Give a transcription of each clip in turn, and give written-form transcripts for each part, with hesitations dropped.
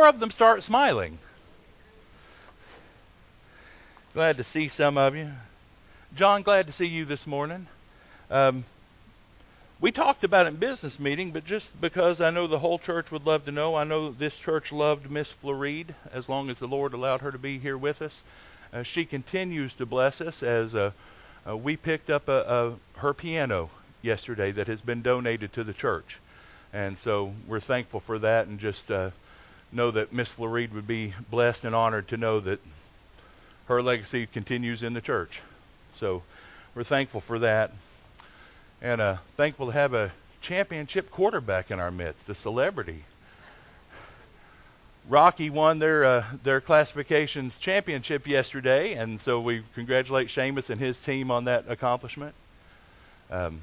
more of them start smiling. Glad to see some of you. John, glad to see you this morning. We talked about it in business meeting, but just because I know the whole church would love to know, I know this church loved Miss Floride as long as the Lord allowed her to be here with us. She continues to bless us as we picked up her piano yesterday that has been donated to the church. And so we're thankful for that, and just know that Miss Floride would be blessed and honored to know that her legacy continues in the church. So we're thankful for that, and thankful to have a championship quarterback in our midst, a celebrity. Rocky won their classifications championship yesterday, and so we congratulate Seamus and his team on that accomplishment. It's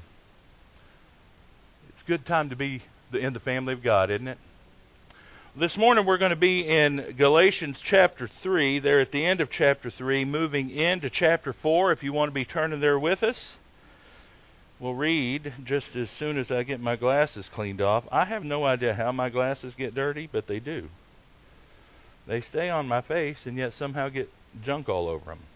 a good time to be in the family of God, isn't it? This morning we're going to be in Galatians chapter 3, there at the end of chapter 3, moving into chapter 4. If you want to be turning there with us, we'll read just as soon as I get my glasses cleaned off. I have no idea how my glasses get dirty, but they do. They stay on my face and yet somehow get junk all over them.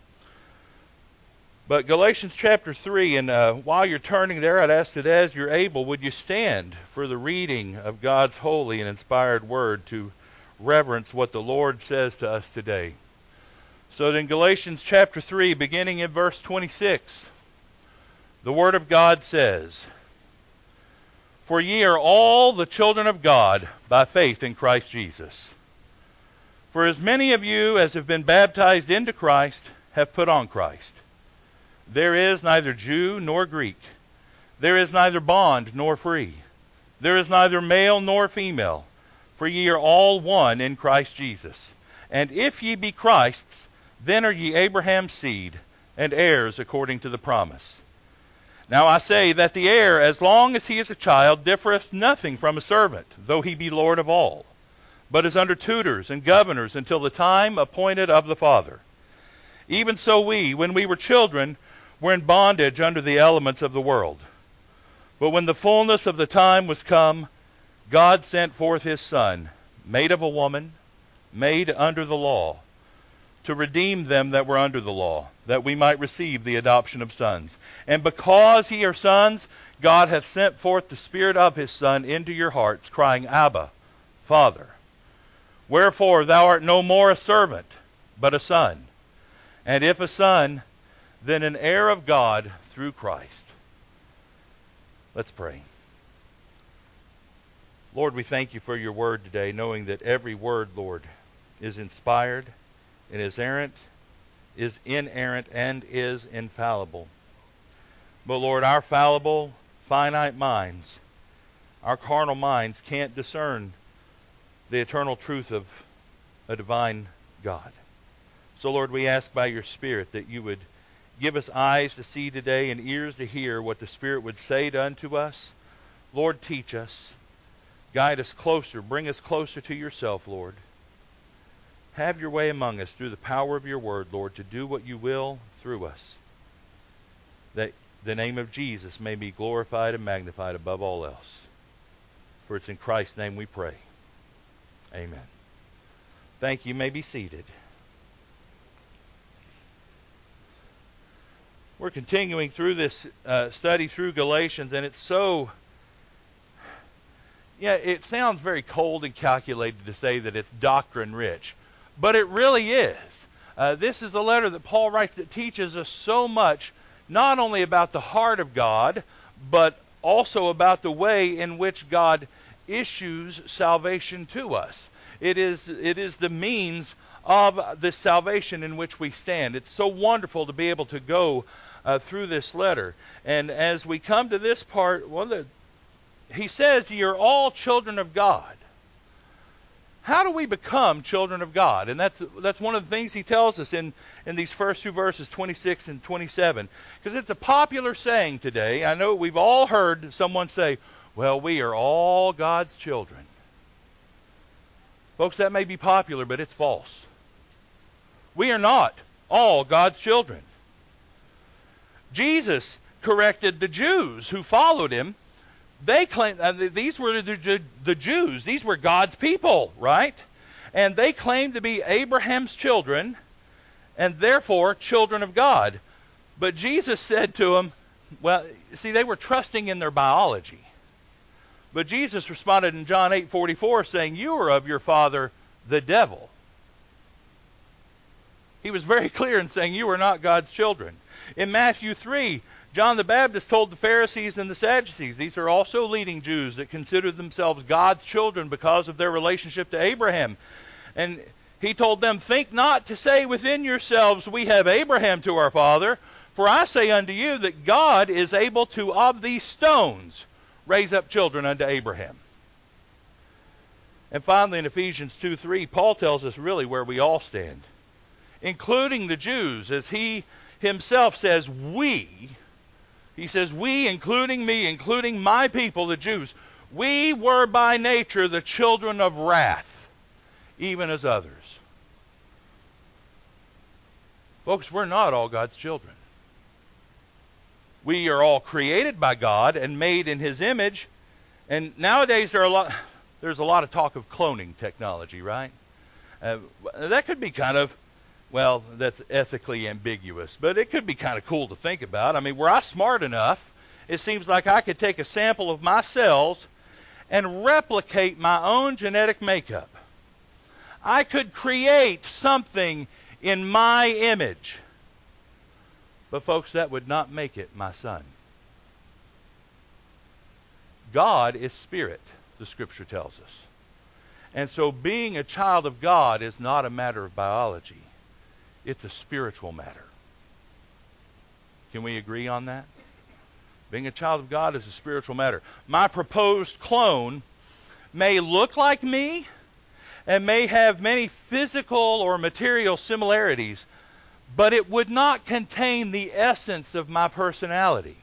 But Galatians chapter 3, and while you're turning there, I'd ask that as you're able, would you stand for the reading of God's holy and inspired word to reverence what the Lord says to us today. So in Galatians chapter 3, beginning in verse 26, the word of God says, "For ye are all the children of God by faith in Christ Jesus. For as many of you as have been baptized into Christ have put on Christ. There is neither Jew nor Greek. There is neither bond nor free. There is neither male nor female. For ye are all one in Christ Jesus. And if ye be Christ's, then are ye Abraham's seed, and heirs according to the promise. Now I say that the heir, as long as he is a child, differeth nothing from a servant, though he be Lord of all, but is under tutors and governors until the time appointed of the Father. Even so we, when we were children, were in bondage under the elements of the world. But when the fullness of the time was come, God sent forth his Son, made of a woman, made under the law, to redeem them that were under the law, that we might receive the adoption of sons. And because ye are sons, God hath sent forth the Spirit of his Son into your hearts, crying, Abba, Father. Wherefore thou art no more a servant, but a son. And if a son, then an heir of God through Christ." Let's pray. Lord, we thank you for your word today, knowing that every word, Lord, is inspired and is inerrant, and is infallible. But Lord, our fallible, finite minds, our carnal minds can't discern the eternal truth of a divine God. So Lord, we ask by your Spirit that you would give us eyes to see today and ears to hear what the Spirit would say unto us. Lord, teach us. Guide us closer. Bring us closer to yourself, Lord. Have your way among us through the power of your word, Lord, to do what you will through us, that the name of Jesus may be glorified and magnified above all else. For it's in Christ's name we pray. Amen. Thank you. You may be seated. We're continuing through this study through Galatians, and it's so, it sounds very cold and calculated to say that it's doctrine rich, but it really is. This is a letter that Paul writes that teaches us so much, not only about the heart of God, but also about the way in which God issues salvation to us. It is the means of the salvation in which we stand. It's so wonderful to be able to go through this letter. And as we come to this part, he says, "You're all children of God." How do we become children of God? And that's one of the things he tells us in these first two verses, 26 and 27. Because it's a popular saying today. I know we've all heard someone say, "Well, we are all God's children." Folks, that may be popular, but it's false. We are not all God's children. Jesus corrected the Jews who followed him. They claimed these were the Jews. These were God's people, right? And they claimed to be Abraham's children, and therefore children of God. But Jesus said to them, well, see, they were trusting in their biology. But Jesus responded in John 8:44 saying, you are of your father, the devil. He was very clear in saying you are not God's children. In Matthew 3, John the Baptist told the Pharisees and the Sadducees, these are also leading Jews that considered themselves God's children because of their relationship to Abraham. And he told them, think not to say within yourselves, we have Abraham to our father. For I say unto you that God is able to, of these stones, raise up children unto Abraham. And finally, in Ephesians 2:3, Paul tells us really where we all stand, including the Jews, as he himself says, we, he says, we, including me, including my people, the Jews, we were by nature the children of wrath, even as others. Folks, we're not all God's children. We are all created by God and made in His image. And nowadays there's a lot of talk of cloning technology, right? That could be kind of, well, that's ethically ambiguous, but it could be kind of cool to think about. I mean, were I smart enough, it seems like I could take a sample of my cells and replicate my own genetic makeup. I could create something in my image. But folks, that would not make it my son. God is spirit, the scripture tells us. And so being a child of God is not a matter of biology. It's a spiritual matter. Can we agree on that? Being a child of God is a spiritual matter. My proposed clone may look like me and may have many physical or material similarities, but it would not contain the essence of my personality.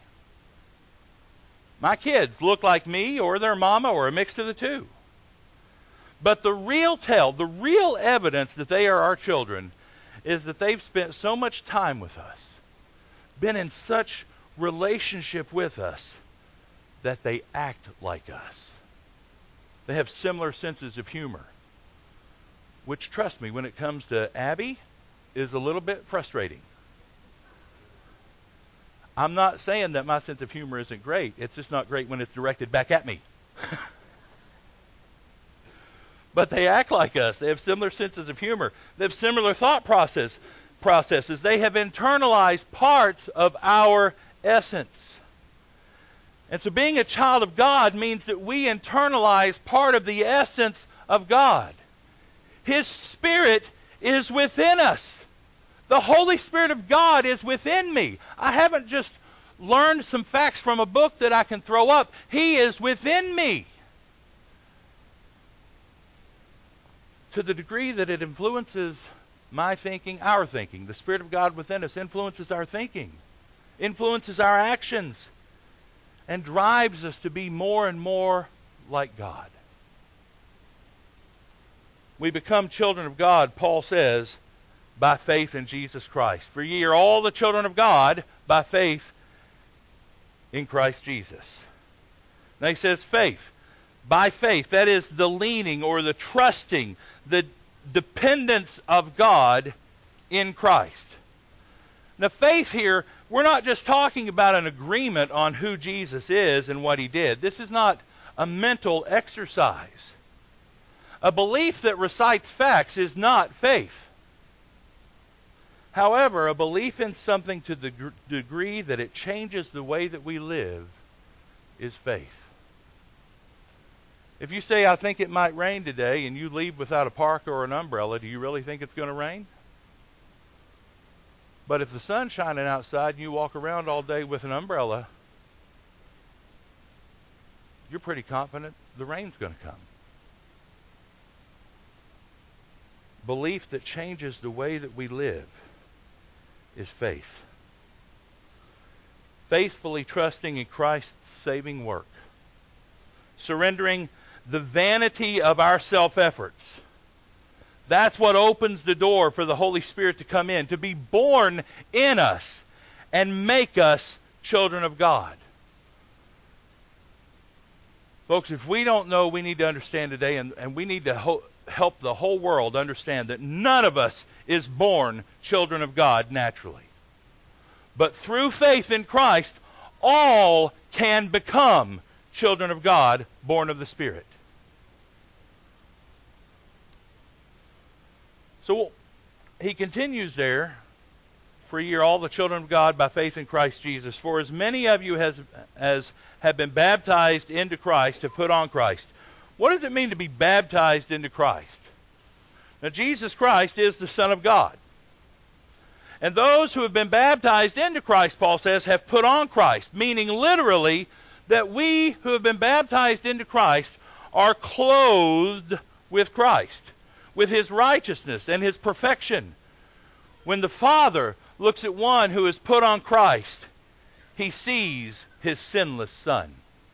My kids look like me or their mama or a mix of the two. But the real evidence that they are our children is that they've spent so much time with us, been in such relationship with us, that they act like us. They have similar senses of humor, which, trust me, when it comes to Abby, is a little bit frustrating. I'm not saying that my sense of humor isn't great. It's just not great when it's directed back at me. But they act like us. They have similar senses of humor. They have similar thought processes. They have internalized parts of our essence. And so being a child of God means that we internalize part of the essence of God. His Spirit is within us. The Holy Spirit of God is within me. I haven't just learned some facts from a book that I can throw up. He is within me. To the degree that it influences my thinking, our thinking, the Spirit of God within us influences our thinking, influences our actions, and drives us to be more and more like God. We become children of God, Paul says, by faith in Jesus Christ. For ye are all the children of God by faith in Christ Jesus. Now he says faith. By faith, that is the leaning or the trusting, the dependence of God in Christ. Now faith here, we're not just talking about an agreement on who Jesus is and what He did. This is not a mental exercise. A belief that recites facts is not faith. However, a belief in something to the degree that it changes the way that we live is faith. If you say, I think it might rain today, and you leave without a parka or an umbrella, do you really think it's going to rain? But if the sun's shining outside and you walk around all day with an umbrella, you're pretty confident the rain's going to come. Belief that changes the way that we live is faith. Faithfully trusting in Christ's saving work. Surrendering the vanity of our self-efforts. That's what opens the door for the Holy Spirit to come in, to be born in us and make us children of God. Folks, if we don't know, we need to understand today, and we need to help the whole world understand that none of us is born children of God naturally. But through faith in Christ, all can become children of God, born of the Spirit. So he continues there, for ye are all the children of God by faith in Christ Jesus. For as many of you as have been baptized into Christ have put on Christ. What does it mean to be baptized into Christ? Now, Jesus Christ is the Son of God. And those who have been baptized into Christ, Paul says, have put on Christ, meaning literally that we who have been baptized into Christ are clothed with Christ, with his righteousness and his perfection. When the Father looks at one who has put on Christ, he sees his sinless Son.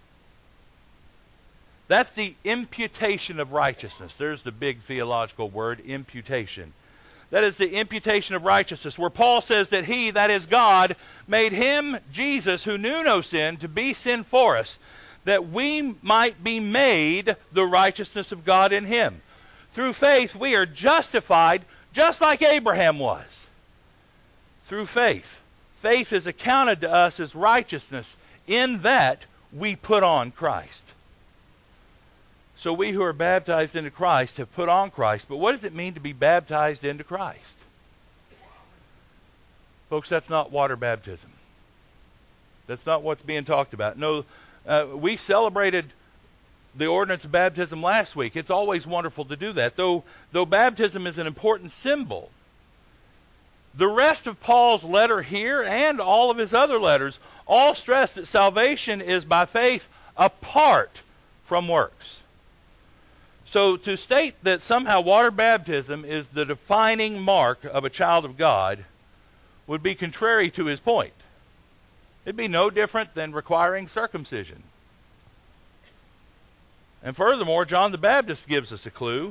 That's the imputation of righteousness. There's the big theological word, imputation. That is the imputation of righteousness, where Paul says that he, that is God, made him, Jesus, who knew no sin, to be sin for us, that we might be made the righteousness of God in him. Through faith, we are justified just like Abraham was. Through faith. Faith is accounted to us as righteousness in that we put on Christ. So we who are baptized into Christ have put on Christ. But what does it mean to be baptized into Christ? Folks, that's not water baptism. That's not what's being talked about. No, we celebrated the ordinance of baptism last week. It's always wonderful to do that. Though baptism is an important symbol, the rest of Paul's letter here and all of his other letters all stress that salvation is by faith apart from works. So to state that somehow water baptism is the defining mark of a child of God would be contrary to his point. It'd be no different than requiring circumcision. And furthermore, John the Baptist gives us a clue.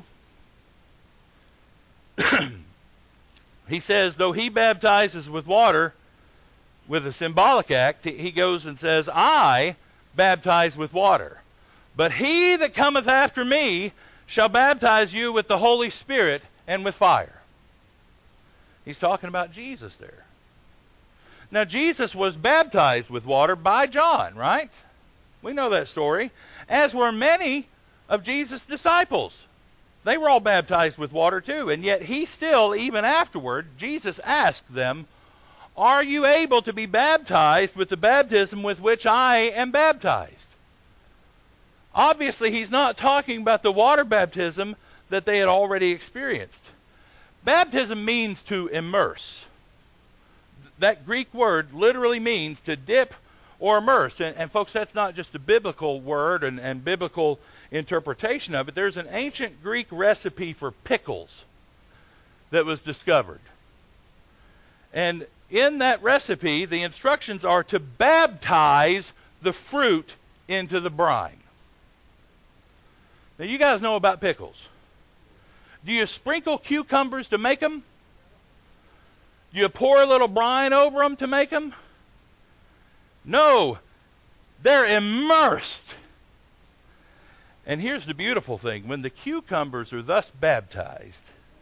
He says, though he baptizes with water, with a symbolic act, he goes and says, I baptize with water. But he that cometh after me shall baptize you with the Holy Spirit and with fire. He's talking about Jesus there. Now, Jesus was baptized with water by John, right? We know that story. As were many of Jesus' disciples. They were all baptized with water too. And yet he still, even afterward, Jesus asked them, are you able to be baptized with the baptism with which I am baptized? Obviously, he's not talking about the water baptism that they had already experienced. Baptism means to immerse. That Greek word literally means to dip or immerse. And folks, that's not just a biblical word and biblical interpretation of it. There's an ancient Greek recipe for pickles that was discovered. And in that recipe, the instructions are to baptize the fruit into the brine. Now, you guys know about pickles. Do you sprinkle cucumbers to make them? Do you pour a little brine over them to make them? No. They're immersed. And here's the beautiful thing. When the cucumbers are thus baptized,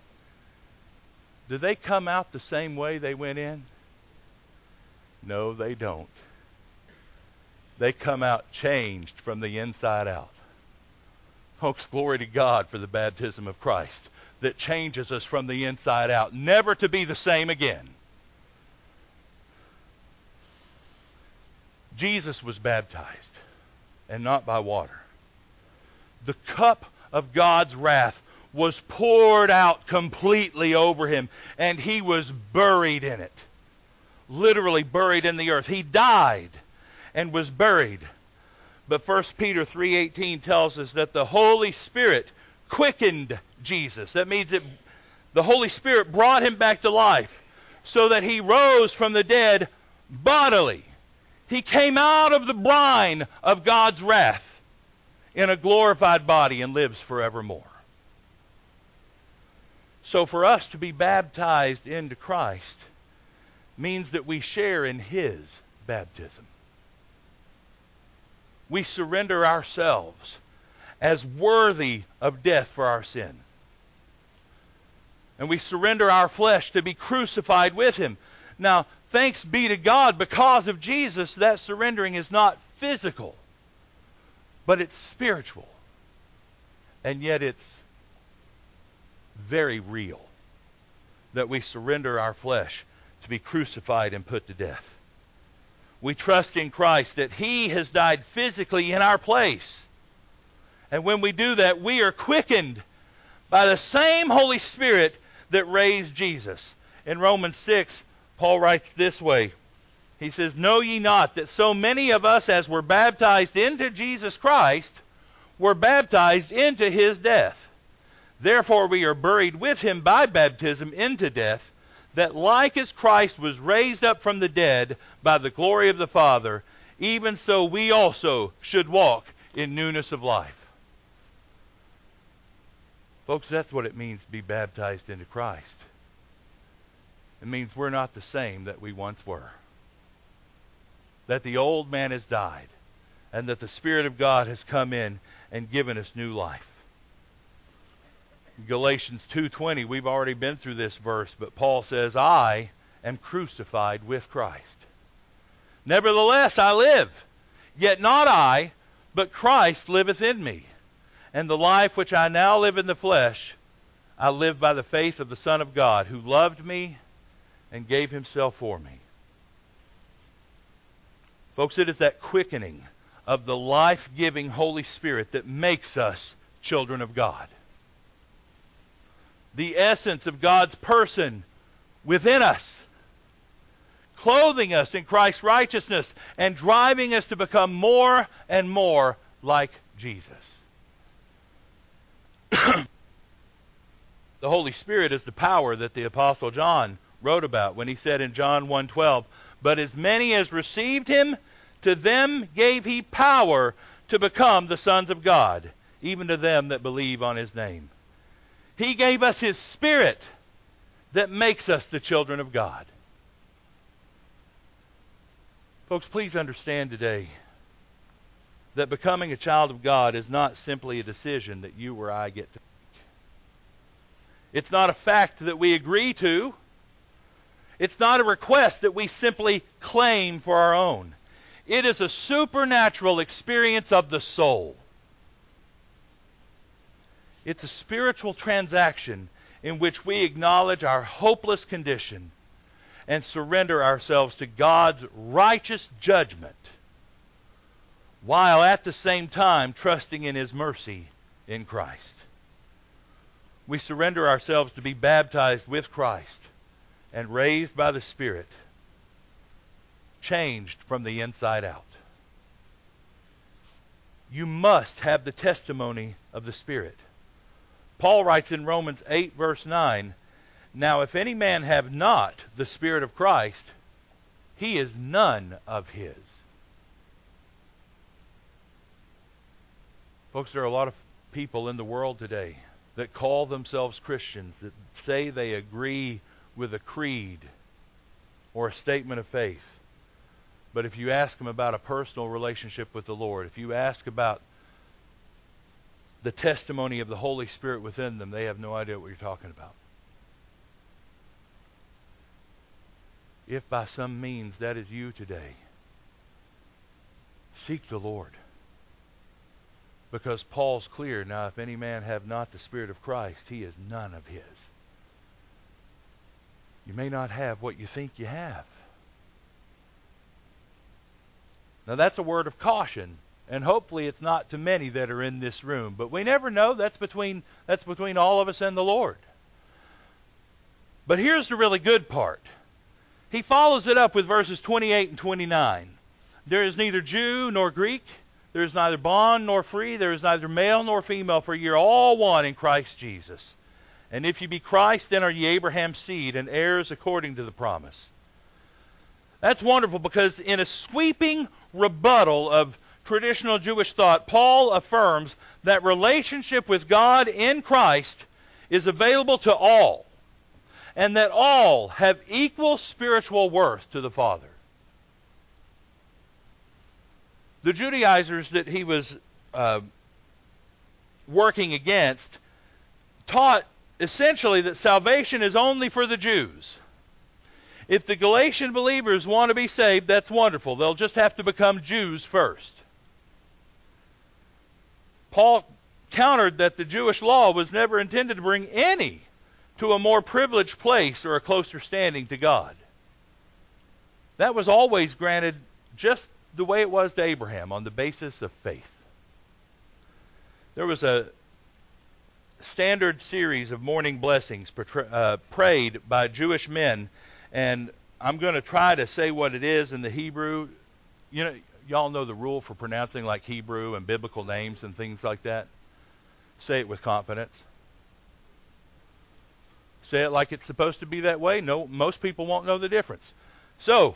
do they come out the same way they went in? No, they don't. They come out changed from the inside out. Folks, glory to God for the baptism of Christ that changes us from the inside out, never to be the same again. Jesus was baptized, and not by water. The cup of God's wrath was poured out completely over him, and he was buried in it. Literally buried in the earth. He died and was buried. But 1 Peter 3:18 tells us that the Holy Spirit quickened Jesus. That means that the Holy Spirit brought him back to life so that he rose from the dead bodily. He came out of the brine of God's wrath in a glorified body and lives forevermore. So for us to be baptized into Christ means that we share in his baptism. We surrender ourselves as worthy of death for our sin. And we surrender our flesh to be crucified with Him. Now, thanks be to God, because of Jesus, that surrendering is not physical, but it's spiritual. And yet it's very real that we surrender our flesh to be crucified and put to death. We trust in Christ that He has died physically in our place. And when we do that, we are quickened by the same Holy Spirit that raised Jesus. In Romans 6, Paul writes this way. He says, "Know ye not that so many of us as were baptized into Jesus Christ were baptized into His death? Therefore we are buried with Him by baptism into death, that like as Christ was raised up from the dead by the glory of the Father, even so we also should walk in newness of life." Folks, that's what it means to be baptized into Christ. It means we're not the same that we once were. That the old man has died, and that the Spirit of God has come in and given us new life. Galatians 2:20, we've already been through this verse, but Paul says, "I am crucified with Christ. Nevertheless I live, yet not I, but Christ liveth in me. And the life which I now live in the flesh, I live by the faith of the Son of God, who loved me and gave Himself for me." Folks, it is that quickening of the life-giving Holy Spirit that makes us children of God. The essence of God's person within us, clothing us in Christ's righteousness and driving us to become more and more like Jesus. The Holy Spirit is the power that the Apostle John wrote about when he said in John 1:12, "But as many as received Him, to them gave He power to become the sons of God, even to them that believe on His name." He gave us His Spirit that makes us the children of God. Folks, please understand today that becoming a child of God is not simply a decision that you or I get to make. It's not a fact that we agree to. It's not a request that we simply claim for our own. It is a supernatural experience of the soul. It's a spiritual transaction in which we acknowledge our hopeless condition and surrender ourselves to God's righteous judgment, while at the same time trusting in His mercy in Christ. We surrender ourselves to be baptized with Christ and raised by the Spirit, changed from the inside out. You must have the testimony of the Spirit. Paul writes in Romans 8, verse 9, "Now if any man have not the Spirit of Christ, he is none of His." Folks, there are a lot of people in the world today that call themselves Christians, that say they agree with a creed or a statement of faith. But if you ask them about a personal relationship with the Lord, if you ask about the testimony of the Holy Spirit within them, they have no idea what you're talking about. If by some means that is you today, seek the Lord. Because Paul's clear, "Now if any man have not the Spirit of Christ, he is none of His." You may not have what you think you have. Now that's a word of caution, and hopefully it's not to many that are in this room. But we never know. That's between all of us and the Lord. But here's the really good part. He follows it up with verses 28 and 29. "There is neither Jew nor Greek. There is neither bond nor free. There is neither male nor female, for ye are all one in Christ Jesus. And if ye be Christ, then are ye Abraham's seed and heirs according to the promise." That's wonderful, because in a sweeping rebuttal of traditional Jewish thought, Paul affirms that relationship with God in Christ is available to all, and that all have equal spiritual worth to the Father. The Judaizers that he was working against taught essentially that salvation is only for the Jews. If the Galatian believers want to be saved, that's wonderful. They'll just have to become Jews first. Paul countered that the Jewish law was never intended to bring any to a more privileged place or a closer standing to God. That was always granted just the way it was to Abraham, on the basis of faith. There was a standard series of morning blessings prayed by Jewish men, and I'm going to try to say what it is in the Hebrew. You know, y'all know the rule for pronouncing like Hebrew and biblical names and things like that. Say it with confidence. Say it like it's supposed to be that way. No, most people won't know the difference. So,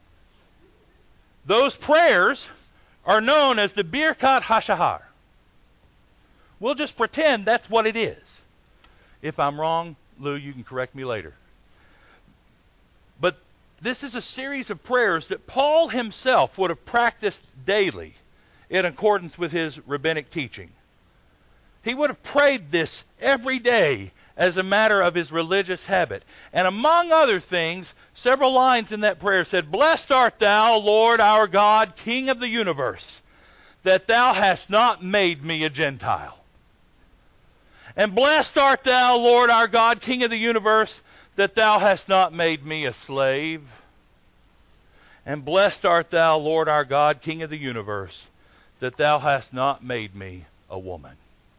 those prayers are known as the Birkat HaShahar. We'll just pretend that's what it is. If I'm wrong, Lou, you can correct me later. But this is a series of prayers that Paul himself would have practiced daily in accordance with his rabbinic teaching. He would have prayed this every day as a matter of his religious habit. And among other things, several lines in that prayer said, "Blessed art thou, Lord our God, King of the universe, that thou hast not made me a Gentile. And blessed art thou, Lord our God, King of the universe, that thou hast not made me a slave. And blessed art thou, Lord our God, King of the universe, that thou hast not made me a woman."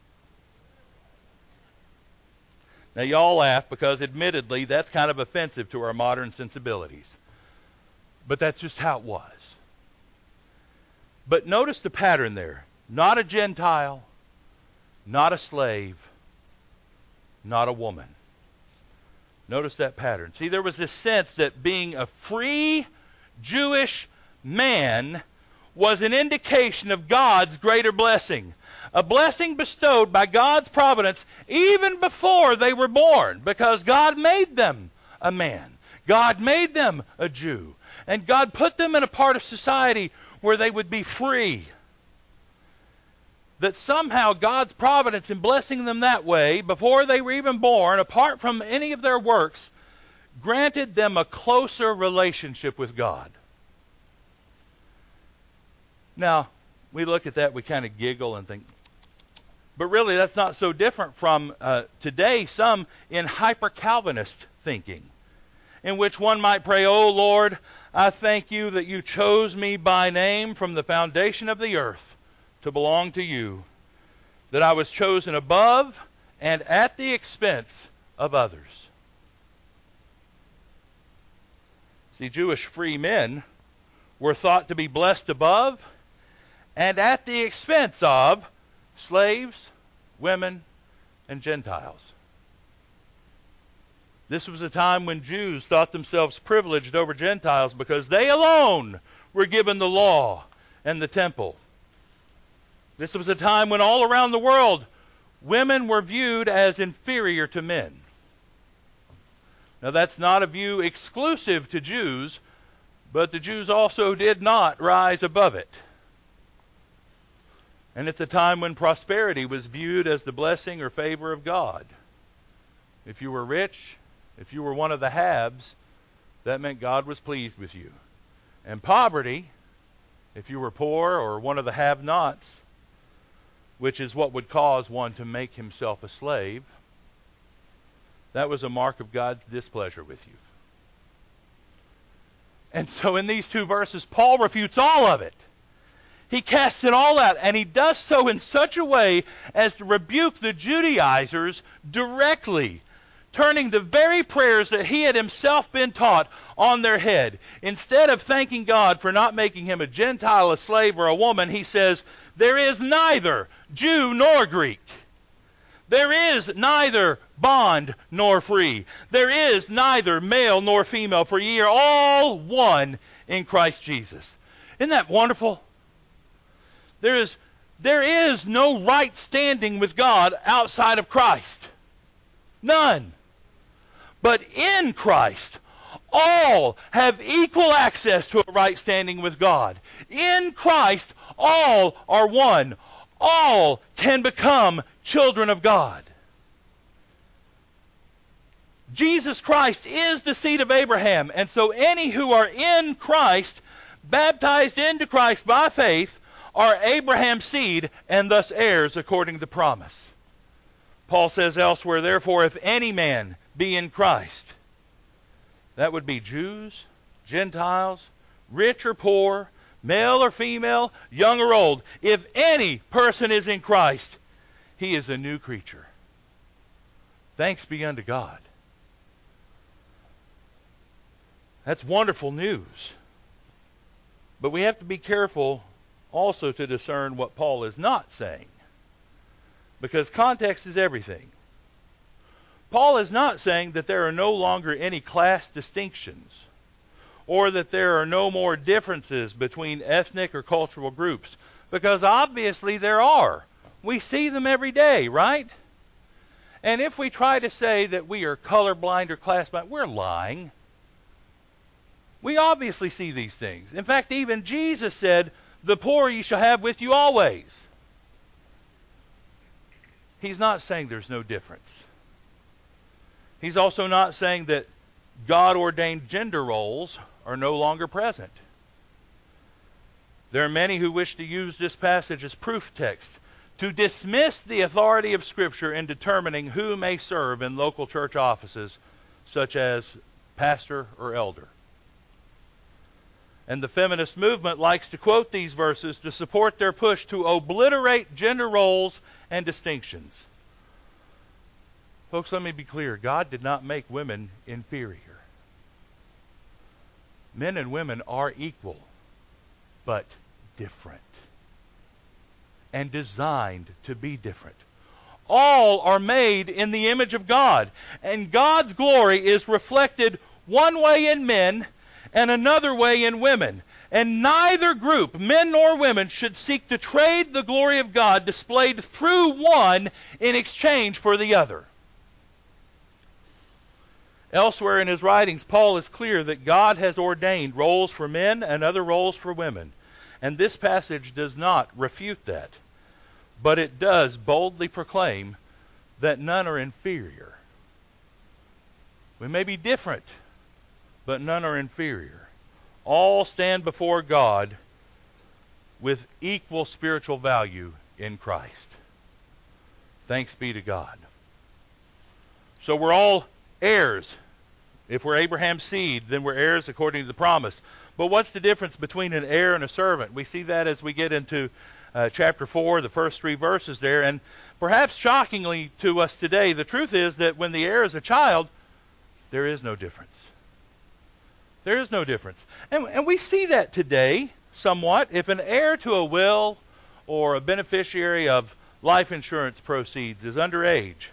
Now, y'all laugh because, admittedly, that's kind of offensive to our modern sensibilities. But that's just how it was. But notice the pattern there. Not a Gentile, not a slave, not a woman. Notice that pattern. See, there was this sense that being a free Jewish man was an indication of God's greater blessing. A blessing bestowed by God's providence even before they were born, because God made them a man. God made them a Jew. And God put them in a part of society where they would be free. That somehow God's providence in blessing them that way, before they were even born, apart from any of their works, granted them a closer relationship with God. Now, we look at that, we kind of giggle and think, but really that's not so different from today, some in hyper-Calvinist thinking, in which one might pray, "O Lord, I thank you that you chose me by name from the foundation of the earth to belong to you, that I was chosen above and at the expense of others." See, Jewish free men were thought to be blessed above and at the expense of slaves, women, and Gentiles. This was a time when Jews thought themselves privileged over Gentiles because they alone were given the law and the temple. This was a time when all around the world women were viewed as inferior to men. Now, that's not a view exclusive to Jews, but the Jews also did not rise above it. And it's a time when prosperity was viewed as the blessing or favor of God. If you were rich, if you were one of the haves, that meant God was pleased with you. And poverty, if you were poor or one of the have-nots, which is what would cause one to make himself a slave, that was a mark of God's displeasure with you. And so in these two verses, Paul refutes all of it. He casts it all out, and he does so in such a way as to rebuke the Judaizers directly, turning the very prayers that he had himself been taught on their head. Instead of thanking God for not making him a Gentile, a slave, or a woman, he says, "There is neither Jew nor Greek. There is neither bond nor free. There is neither male nor female, for ye are all one in Christ Jesus." Isn't that wonderful? There is no right standing with God outside of Christ. None. But in Christ, all have equal access to a right standing with God. In Christ, all are one. All can become children of God. Jesus Christ is the seed of Abraham, and so any who are in Christ, baptized into Christ by faith, are Abraham's seed and thus heirs according to the promise. Paul says elsewhere, therefore, if any man be in Christ, that would be Jews, Gentiles, rich or poor, male or female, young or old. If any person is in Christ, he is a new creature. Thanks be unto God. That's wonderful news. But we have to be careful also to discern what Paul is not saying, because context is everything. Paul is not saying that there are no longer any class distinctions, or that there are no more differences between ethnic or cultural groups, because obviously there are. We see them every day, right? And if we try to say that we are colorblind or class-blind, we're lying. We obviously see these things. In fact, even Jesus said, the poor ye shall have with you always. He's not saying there's no difference. He's also not saying that God-ordained gender roles are no longer present. There are many who wish to use this passage as proof text to dismiss the authority of Scripture in determining who may serve in local church offices, such as pastor or elder. And the feminist movement likes to quote these verses to support their push to obliterate gender roles and distinctions. Folks, let me be clear. God did not make women inferior. Men and women are equal, but different. And designed to be different. All are made in the image of God. And God's glory is reflected one way in men and another way in women. And neither group, men nor women, should seek to trade the glory of God displayed through one in exchange for the other. Elsewhere in his writings, Paul is clear that God has ordained roles for men and other roles for women. And this passage does not refute that. But it does boldly proclaim that none are inferior. We may be different, but none are inferior. All stand before God with equal spiritual value in Christ. Thanks be to God. So we're all heirs. If we're Abraham's seed, then we're heirs according to the promise. But what's the difference between an heir and a servant? We see that as we get into chapter 4, the first 3 verses there. And perhaps shockingly to us today, the truth is that when the heir is a child, there is no difference. There is no difference. And we see that today somewhat. If an heir to a will or a beneficiary of life insurance proceeds is underage,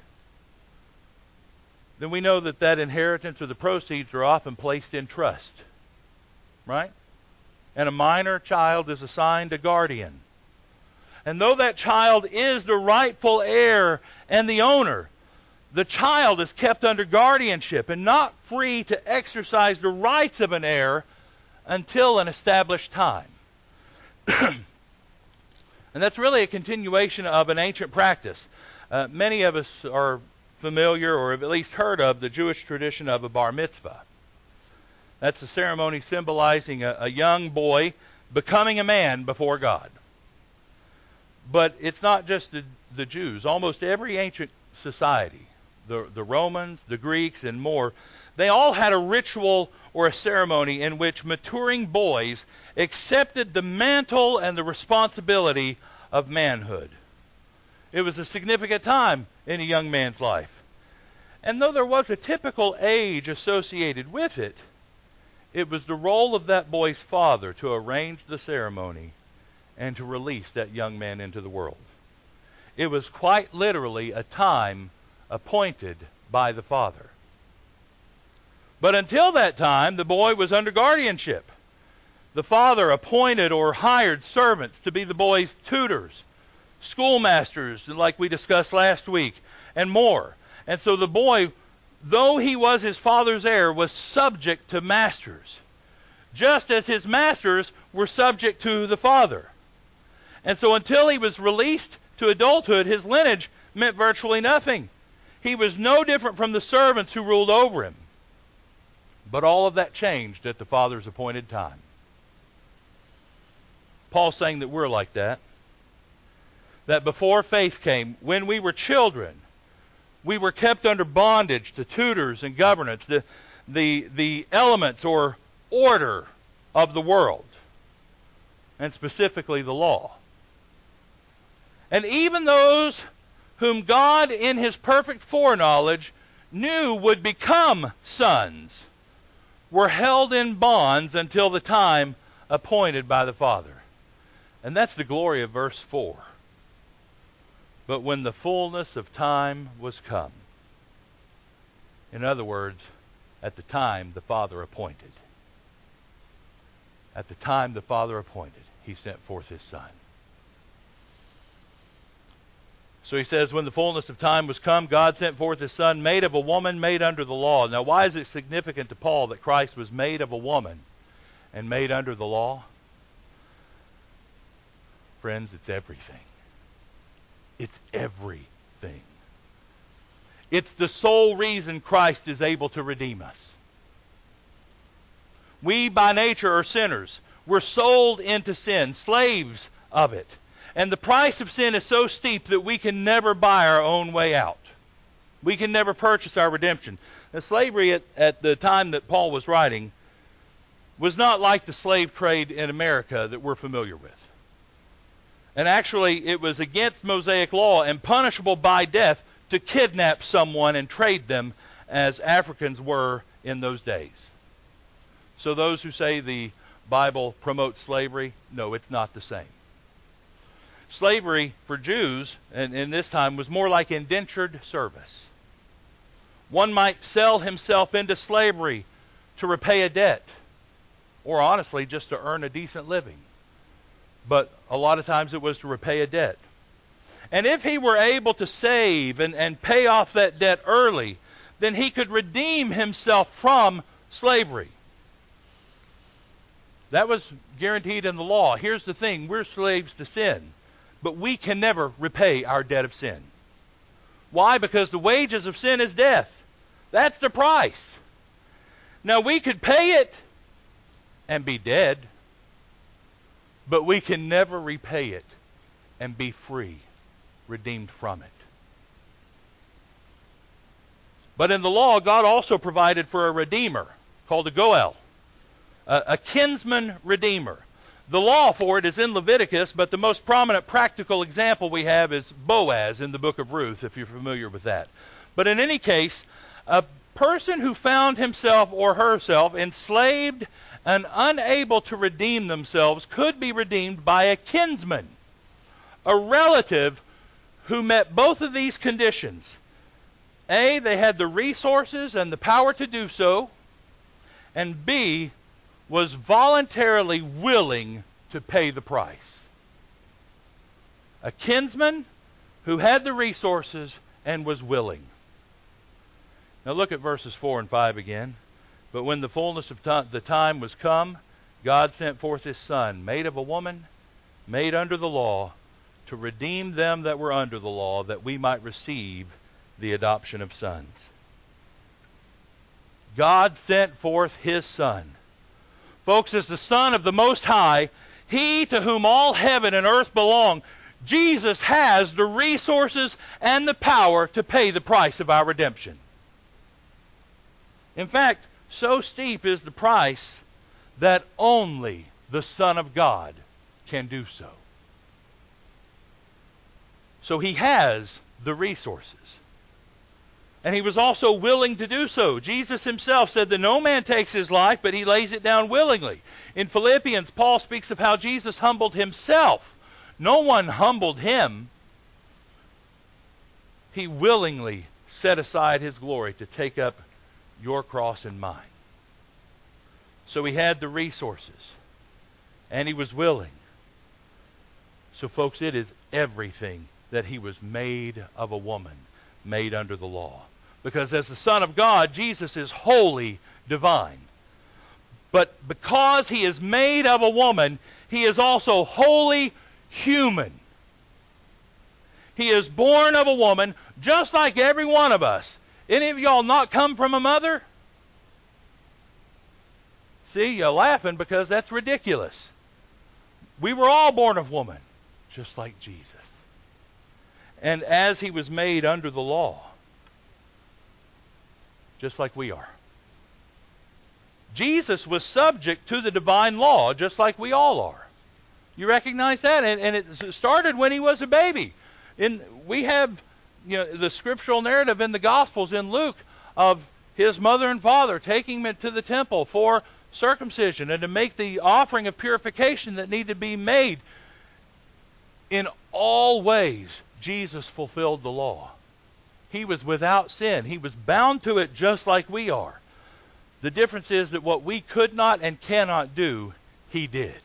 then we know that that inheritance or the proceeds are often placed in trust. Right? And a minor child is assigned a guardian. And though that child is the rightful heir and the owner, the child is kept under guardianship and not free to exercise the rights of an heir until an established time. And that's really a continuation of an ancient practice. Many of us are familiar or have at least heard of the Jewish tradition of a bar mitzvah. That's a ceremony symbolizing a young boy becoming a man before God. But it's not just the Jews. Almost every ancient society, the Romans, the Greeks, and more, they all had a ritual or a ceremony in which maturing boys accepted the mantle and the responsibility of manhood. It was a significant time in a young man's life. And though there was a typical age associated with it, it was the role of that boy's father to arrange the ceremony and to release that young man into the world. It was quite literally a time appointed by the father. But until that time, the boy was under guardianship. The father appointed or hired servants to be the boy's tutors, schoolmasters, like we discussed last week, and more. And so the boy, though he was his father's heir, was subject to masters, just as his masters were subject to the father. And so until he was released to adulthood, his lineage meant virtually nothing. He was no different from the servants who ruled over him. But all of that changed at the Father's appointed time. Paul's saying that we're like that. That before faith came, when we were children, we were kept under bondage to tutors and governance, the elements or order of the world, and specifically the law. And even those whom God in his perfect foreknowledge knew would become sons were held in bonds until the time appointed by the Father. And that's the glory of verse 4. But when the fullness of time was come. In other words, at the time the Father appointed. At the time the Father appointed, he sent forth his Son. So he says, when the fullness of time was come, God sent forth his Son, made of a woman, made under the law. Now, why is it significant to Paul that Christ was made of a woman and made under the law? Friends, it's everything. It's everything. It's the sole reason Christ is able to redeem us. We by nature are sinners. We're sold into sin, slaves of it. And the price of sin is so steep that we can never buy our own way out. We can never purchase our redemption. The slavery at the time that Paul was writing was not like the slave trade in America that we're familiar with. And actually, it was against Mosaic law and punishable by death to kidnap someone and trade them as Africans were in those days. So those who say the Bible promotes slavery, no, it's not the same. Slavery for Jews, and in this time, was more like indentured service. One might sell himself into slavery to repay a debt, or honestly, just to earn a decent living. But a lot of times it was to repay a debt. And if he were able to save and pay off that debt early, then he could redeem himself from slavery. That was guaranteed in the law. Here's the thing, we're slaves to sin. But we can never repay our debt of sin. Why? Because the wages of sin is death. That's the price. Now we could pay it and be dead, but we can never repay it and be free, redeemed from it. But in the law, God also provided for a redeemer called a Goel, a kinsman redeemer. The law for it is in Leviticus, but the most prominent practical example we have is Boaz in the book of Ruth, if you're familiar with that. But in any case, a person who found himself or herself enslaved and unable to redeem themselves could be redeemed by a kinsman, a relative who met both of these conditions. A, they had the resources and the power to do so, and B, was voluntarily willing to pay the price. A kinsman who had the resources and was willing. Now look at verses 4 and 5 again. But when the fullness of the time was come, God sent forth his Son, made of a woman, made under the law, to redeem them that were under the law, that we might receive the adoption of sons. God sent forth his Son. Folks, as the Son of the Most High, he to whom all heaven and earth belong, Jesus has the resources and the power to pay the price of our redemption. In fact, so steep is the price that only the Son of God can do so. So he has the resources. And he was also willing to do so. Jesus himself said that no man takes his life, but he lays it down willingly. In Philippians, Paul speaks of how Jesus humbled himself. No one humbled him. He willingly set aside his glory to take up your cross and mine. So he had the resources. And he was willing. So folks, it is everything that he was made of a woman, made under the law. Because as the Son of God, Jesus is wholly divine. But because he is made of a woman, he is also wholly human. He is born of a woman, just like every one of us. Any of y'all not come from a mother? See, you're laughing because that's ridiculous. We were all born of woman, just like Jesus. And as he was made under the law, just like we are. Jesus was subject to the divine law, just like we all are. You recognize that? And it started when he was a baby. We have the scriptural narrative in the Gospels in Luke of his mother and father taking him to the temple for circumcision and to make the offering of purification that needed to be made. In all ways, Jesus fulfilled the law. He was without sin. He was bound to it just like we are. The difference is that what we could not and cannot do, he did.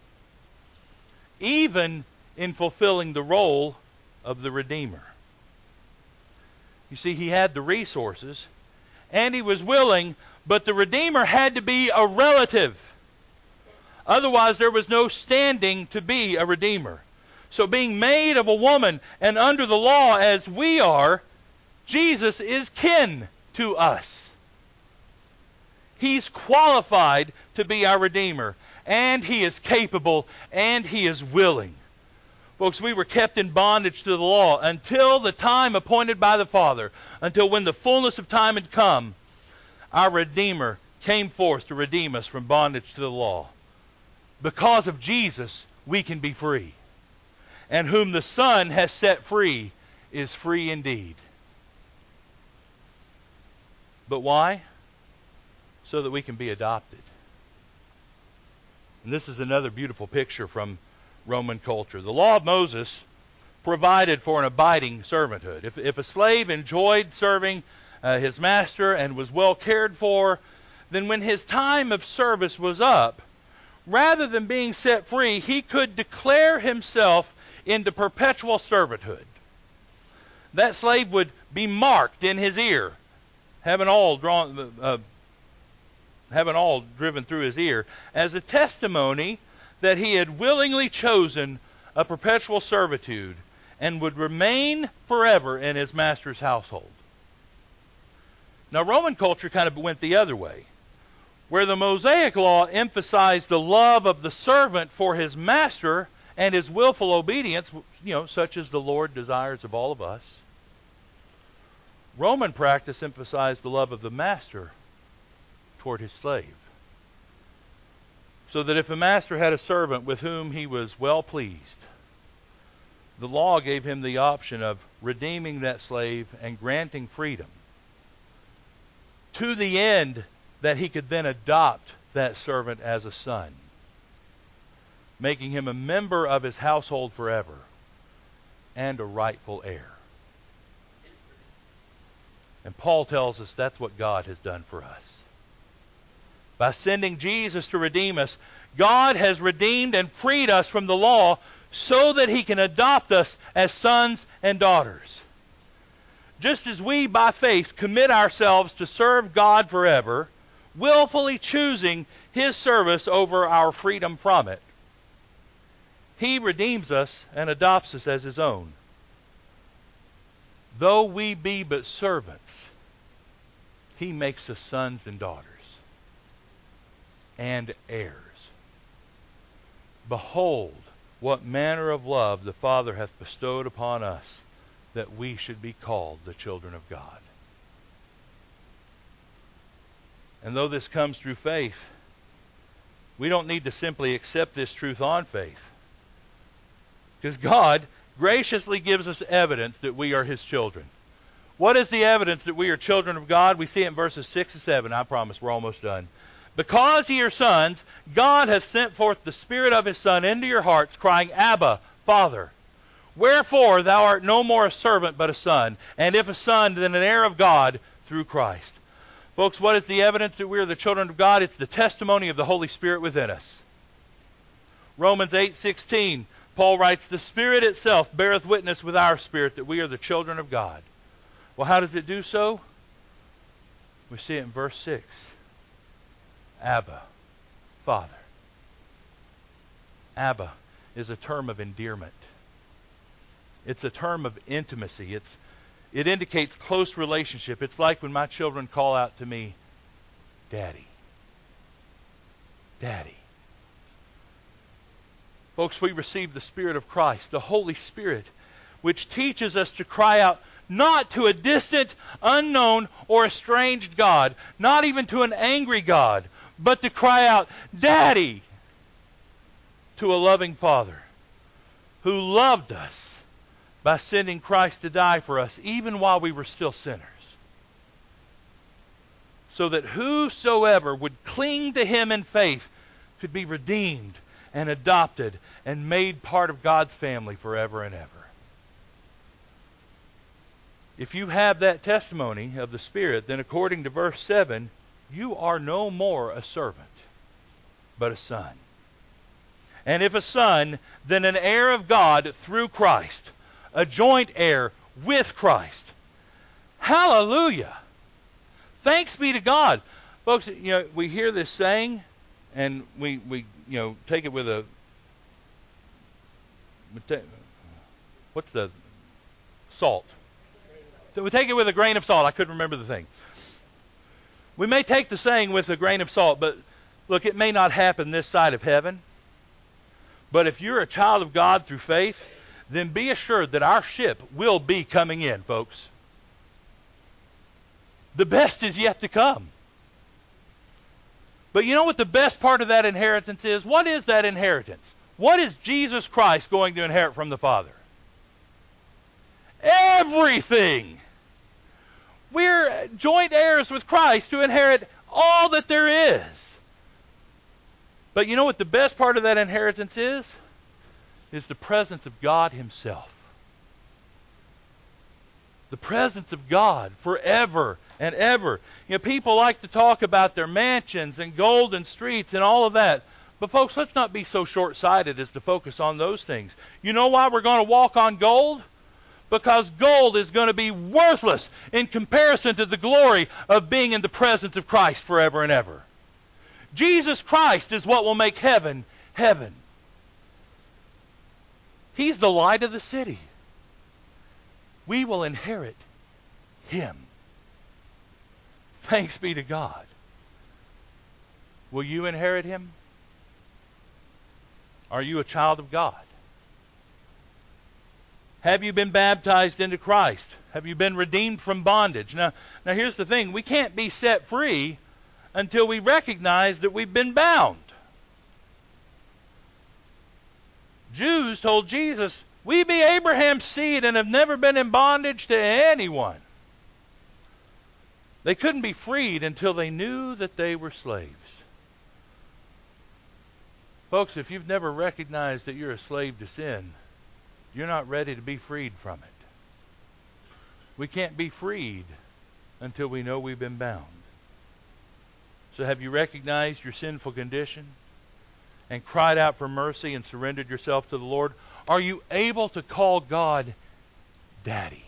Even in fulfilling the role of the Redeemer. You see, he had the resources, and he was willing, but the Redeemer had to be a relative. Otherwise, there was no standing to be a Redeemer. So being made of a woman and under the law as we are, Jesus is kin to us. He's qualified to be our Redeemer, and he is capable, and he is willing. Folks, we were kept in bondage to the law until the time appointed by the Father, until when the fullness of time had come, our Redeemer came forth to redeem us from bondage to the law. Because of Jesus, we can be free. And whom the Son has set free is free indeed. But why? So that we can be adopted. And this is another beautiful picture from Roman culture. The law of Moses provided for an abiding servanthood. If a slave enjoyed serving his master and was well cared for, then when his time of service was up, rather than being set free, he could declare himself into perpetual servanthood. That slave would be marked in his ear, have an awl driven through his ear, as a testimony that he had willingly chosen a perpetual servitude and would remain forever in his master's household. Now, Roman culture kind of went the other way, where the Mosaic law emphasized the love of the servant for his master and his willful obedience, such as the Lord desires of all of us. Roman practice emphasized the love of the master toward his slave. So that if a master had a servant with whom he was well pleased, the law gave him the option of redeeming that slave and granting freedom, to the end that he could then adopt that servant as a son, making him a member of his household forever and a rightful heir. And Paul tells us that's what God has done for us. By sending Jesus to redeem us, God has redeemed and freed us from the law so that he can adopt us as sons and daughters. Just as we, by faith, commit ourselves to serve God forever, willfully choosing his service over our freedom from it, he redeems us and adopts us as his own. Though we be but servants, he makes us sons and daughters and heirs. Behold, what manner of love the Father hath bestowed upon us, that we should be called the children of God. And though this comes through faith, we don't need to simply accept this truth on faith, because God graciously gives us evidence that we are his children. What is the evidence that we are children of God? We see it in verses 6 and 7. I promise we're almost done. Because ye are sons, God hath sent forth the Spirit of his Son into your hearts, crying, Abba, Father. Wherefore thou art no more a servant, but a son. And if a son, then an heir of God through Christ. Folks, what is the evidence that we are the children of God? It's the testimony of the Holy Spirit within us. Romans 8:16, Paul writes, the Spirit itself beareth witness with our spirit that we are the children of God. Well, how does it do so? We see it in verse 6. Abba, Father. Abba is a term of endearment. It's a term of intimacy. It indicates close relationship. It's like when my children call out to me, Daddy. Daddy. Folks, we receive the Spirit of Christ, the Holy Spirit, which teaches us to cry out not to a distant, unknown, or estranged God, not even to an angry God, but to cry out, Daddy, to a loving Father who loved us by sending Christ to die for us, even while we were still sinners, so that whosoever would cling to Him in faith could be redeemed and adopted and made part of God's family forever and ever. If you have that testimony of the Spirit, then according to verse 7, you are no more a servant, but a son. And if a son, then an heir of God through Christ, a joint heir with Christ. Hallelujah! Thanks be to God. Folks, we hear this saying, and we take it with what's the salt? So we take it with a grain of salt. I couldn't remember the thing. We may take the saying with a grain of salt, but look, it may not happen this side of heaven. But if you're a child of God through faith, then be assured that our ship will be coming in, folks. The best is yet to come. But you know what the best part of that inheritance is? What is that inheritance? What is Jesus Christ going to inherit from the Father? Everything! We're joint heirs with Christ to inherit all that there is. But you know what the best part of that inheritance is? Is the presence of God Himself. The presence of God forever and ever. People like to talk about their mansions and golden streets and all of that. But folks, let's not be so short-sighted as to focus on those things. You know why we're going to walk on gold? Because gold is going to be worthless in comparison to the glory of being in the presence of Christ forever and ever. Jesus Christ is what will make heaven, heaven. He's the light of the city. We will inherit Him. Thanks be to God. Will you inherit Him? Are you a child of God? Have you been baptized into Christ? Have you been redeemed from bondage? Now here's the thing. We can't be set free until we recognize that we've been bound. Jews told Jesus, we be Abraham's seed and have never been in bondage to anyone. They couldn't be freed until they knew that they were slaves. Folks, if you've never recognized that you're a slave to sin, you're not ready to be freed from it. We can't be freed until we know we've been bound. So have you recognized your sinful condition and cried out for mercy and surrendered yourself to the Lord? Are you able to call God Daddy?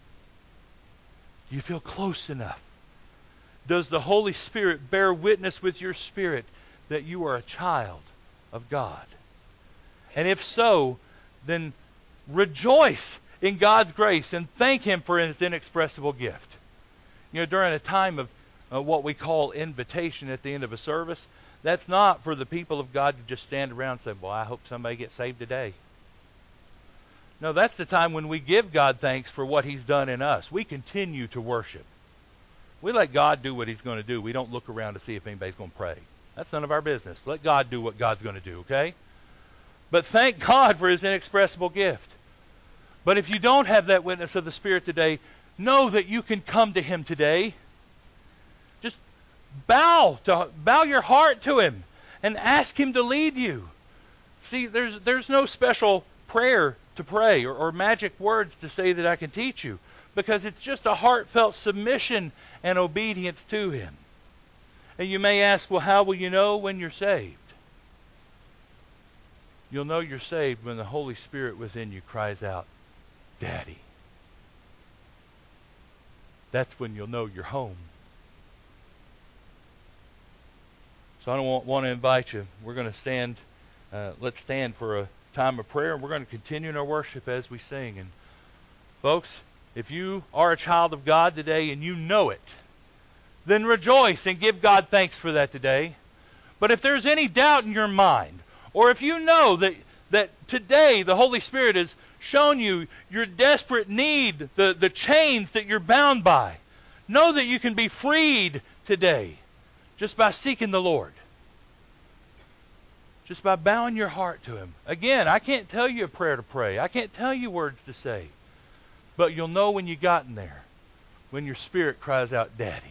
Do you feel close enough? Does the Holy Spirit bear witness with your spirit that you are a child of God? And if so, then rejoice in God's grace and thank Him for His inexpressible gift. During a time of what we call invitation at the end of a service, that's not for the people of God to just stand around and say, well, I hope somebody gets saved today. No, that's the time when we give God thanks for what He's done in us. We continue to worship. We let God do what He's going to do. We don't look around to see if anybody's going to pray. That's none of our business. Let God do what God's going to do, okay? But thank God for His inexpressible gift. But if you don't have that witness of the Spirit today, know that you can come to Him today. Just bow your heart to Him and ask Him to lead you. See, there's no special prayer to pray or magic words to say that I can teach you, because it's just a heartfelt submission and obedience to Him. And you may ask, well, how will you know when you're saved? You'll know you're saved when the Holy Spirit within you cries out, Daddy. That's when you'll know you're home. So I don't want to invite you. We're going to stand. Let's stand for a time of prayer, and we're going to continue in our worship as we sing. And Folks, if you are a child of God today and you know it, then rejoice and give God thanks for that today. But if there's any doubt in your mind, or if you know that today the Holy Spirit has shown you your desperate need, the chains that you're bound by, know that you can be freed today just by seeking the Lord. Just by bowing your heart to Him. Again, I can't tell you a prayer to pray. I can't tell you words to say. But you'll know when you got in there, when your spirit cries out, Daddy.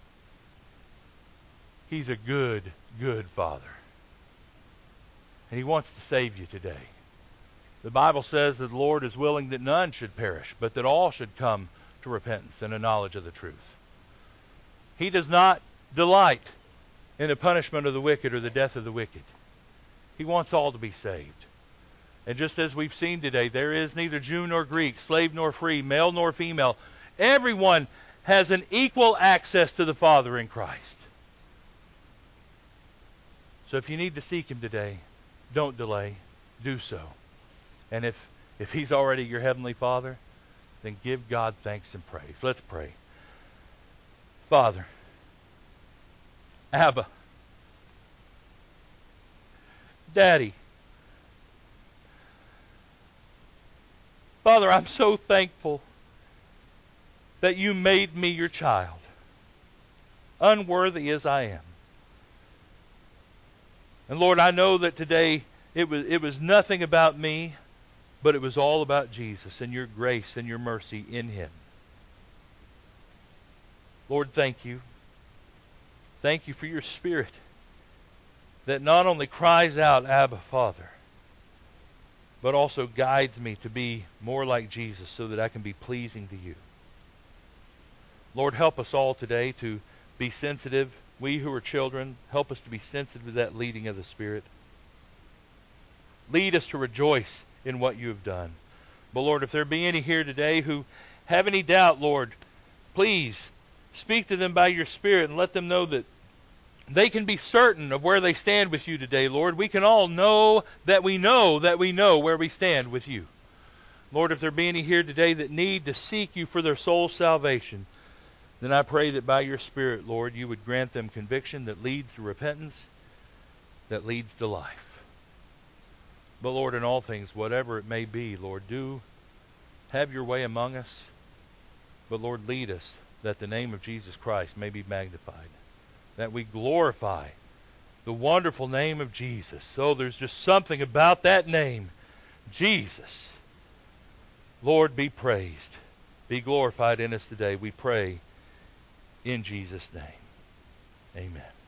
He's a good, good Father. And He wants to save you today. The Bible says that the Lord is willing that none should perish, but that all should come to repentance and a knowledge of the truth. He does not delight in the punishment of the wicked or the death of the wicked. He wants all to be saved. And just as we've seen today, there is neither Jew nor Greek, slave nor free, male nor female. Everyone has an equal access to the Father in Christ. So if you need to seek Him today, don't delay. Do so. And if He's already your Heavenly Father, then give God thanks and praise. Let's pray. Father, Abba, Daddy, Father, I'm so thankful that you made me your child, unworthy as I am. And Lord, I know that today it was nothing about me, but it was all about Jesus and your grace and your mercy in Him. Lord, thank you. Thank you for your Spirit that not only cries out, Abba, Father, but also guides me to be more like Jesus so that I can be pleasing to you. Lord, help us all today to be sensitive. We who are children, help us to be sensitive to that leading of the Spirit. Lead us to rejoice in what you have done. But Lord, if there be any here today who have any doubt, Lord, please speak to them by your Spirit and let them know that they can be certain of where they stand with you today, Lord. We can all know that we know where we stand with you. Lord, if there be any here today that need to seek you for their soul's salvation, then I pray that by your Spirit, Lord, you would grant them conviction that leads to repentance, that leads to life. But Lord, in all things, whatever it may be, Lord, do have your way among us. But Lord, lead us that the name of Jesus Christ may be magnified, that we glorify the wonderful name of Jesus. So there's just something about that name, Jesus. Lord, be praised. Be glorified in us today. We pray in Jesus' name. Amen.